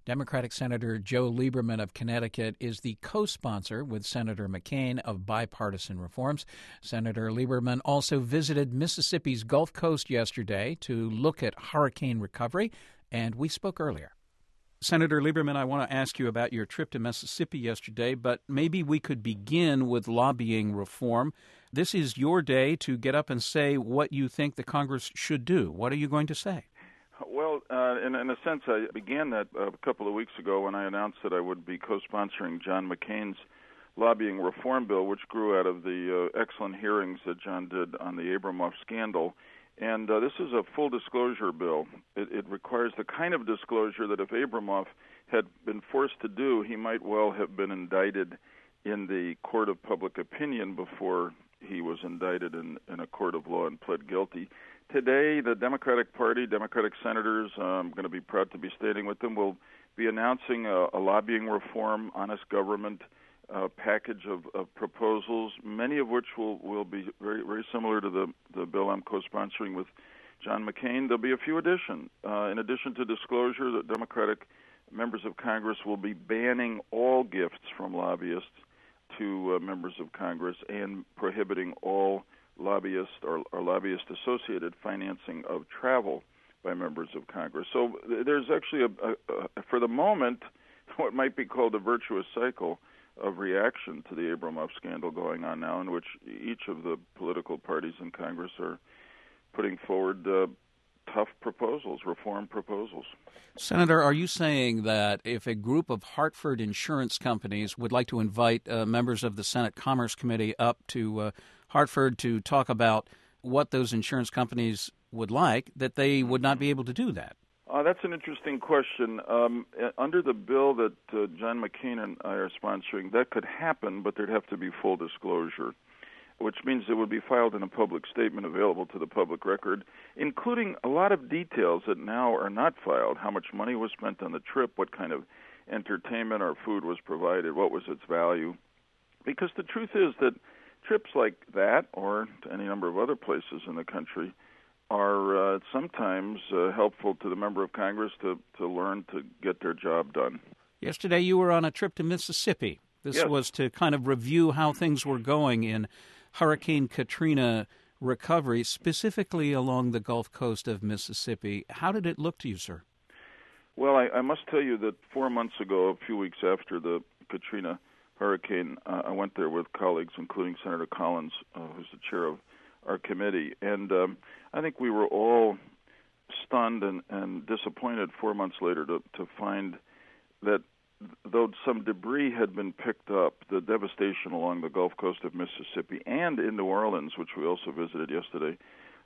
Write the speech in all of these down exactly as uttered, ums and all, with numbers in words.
Democratic Senator Joe Lieberman of Connecticut is the co-sponsor with Senator McCain of bipartisan reforms. Senator Lieberman also visited Mississippi's Gulf Coast yesterday to look at hurricane recovery, and we spoke earlier. Senator Lieberman, I want to ask you about your trip to Mississippi yesterday, but maybe we could begin with lobbying reform. This is your day to get up and say what you think the Congress should do. What are you going to say? Well, uh, in, in a sense, I began that a couple of weeks ago when I announced that I would be co-sponsoring John McCain's lobbying reform bill, which grew out of the uh, excellent hearings that John did on the Abramoff scandal. And uh, this is a full disclosure bill. It, it requires the kind of disclosure that if Abramoff had been forced to do, he might well have been indicted in the court of public opinion before he was indicted in, in a court of law and pled guilty. Today, the Democratic Party, Democratic senators, uh, I'm going to be proud to be standing with them, will be announcing a, a lobbying reform, honest government uh, package of, of proposals, many of which will, will be very very similar to the, the bill I'm co-sponsoring with John McCain. There'll be a few additions. Uh, in addition to disclosure, the Democratic members of Congress will be banning all gifts from lobbyists to uh, members of Congress and prohibiting all lobbyist or, or lobbyist-associated financing of travel by members of Congress. So there's actually, a, a, a, for the moment, what might be called a virtuous cycle of reaction to the Abramoff scandal going on now, in which each of the political parties in Congress are putting forward uh, tough proposals, reform proposals. Senator, are you saying that if a group of Hartford insurance companies would like to invite uh, members of the Senate Commerce Committee up to uh, Hartford to talk about what those insurance companies would like, that they would not be able to do that? Uh, that's an interesting question. Um, under the bill that uh, John McCain and I are sponsoring, that could happen, but there'd have to be full disclosure, which means it would be filed in a public statement available to the public record, including a lot of details that now are not filed: how much money was spent on the trip, what kind of entertainment or food was provided, what was its value. Because the truth is that trips like that, or to any number of other places in the country, are uh, sometimes uh, helpful to the member of Congress to, to learn to get their job done. Yesterday you were on a trip to Mississippi. This yes. was to kind of review how things were going in Hurricane Katrina recovery, specifically along the Gulf Coast of Mississippi. How did it look to you, sir? Well, I, I must tell you that four months ago, a few weeks after the Katrina hurricane, uh, I went there with colleagues, including Senator Collins, uh, who's the chair of our committee. And um, I think we were all stunned and, and disappointed four months later to, to find that though some debris had been picked up, the devastation along the Gulf Coast of Mississippi and in New Orleans, which we also visited yesterday,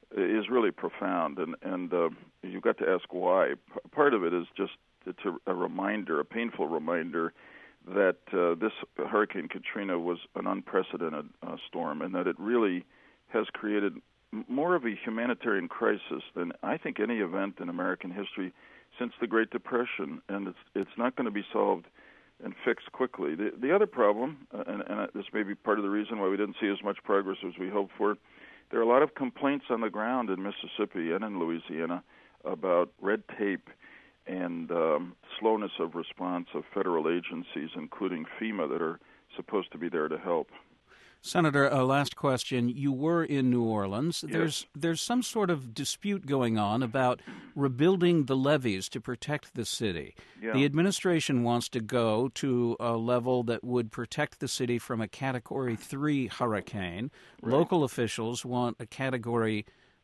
is really profound. And, and uh, you've got to ask why. P- part of it is just it's a, a reminder, a painful reminder, that uh, this Hurricane Katrina was an unprecedented uh, storm, and that it really has created more of a humanitarian crisis than I think any event in American history since the Great Depression, and it's it's not going to be solved and fixed quickly. The the other problem, uh, and, and this may be part of the reason why we didn't see as much progress as we hoped for, there are a lot of complaints on the ground in Mississippi and in Louisiana about red tape and um, slowness of response of federal agencies, including FEMA, that are supposed to be there to help. Senator, a last question. You were in New Orleans. Yes. There's there's some sort of dispute going on about rebuilding the levees to protect the city. Yeah. The administration wants to go to a level that would protect the city from a Category three hurricane. Right. Local officials want a Category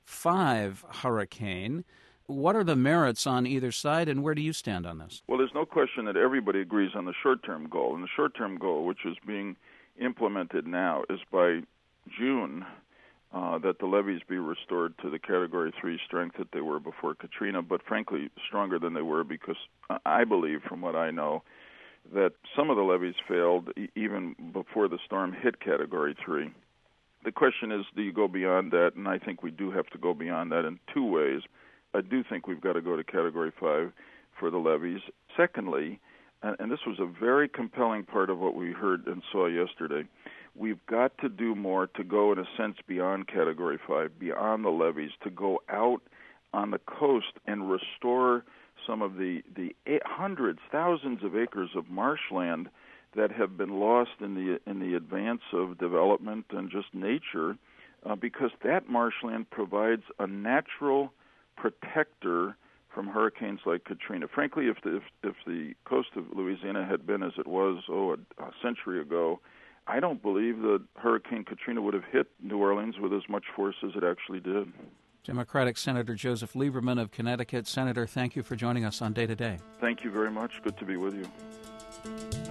five hurricane. What are the merits on either side, and where do you stand on this? Well, there's no question that everybody agrees on the short-term goal. And the short-term goal, which is being implemented now, is by June uh, that the levees be restored to the Category three strength that they were before Katrina, but frankly stronger than they were, because I believe, from what I know, that some of the levees failed e- even before the storm hit Category three. The question is, do you go beyond that? And I think we do have to go beyond that in two ways. I do think we've got to go to Category five for the levees. Secondly, and this was a very compelling part of what we heard and saw yesterday, we've got to do more to go, in a sense, beyond Category five, beyond the levees, to go out on the coast and restore some of the, the eight hundreds, thousands of acres of marshland that have been lost in the in the advance of development and just nature, uh, because that marshland provides a natural protector from hurricanes like Katrina. Frankly, if the, if, if the coast of Louisiana had been as it was, oh, a, a century ago, I don't believe that Hurricane Katrina would have hit New Orleans with as much force as it actually did. Democratic Senator Joseph Lieberman of Connecticut. Senator, thank you for joining us on Day to Day. Thank you very much. Good to be with you.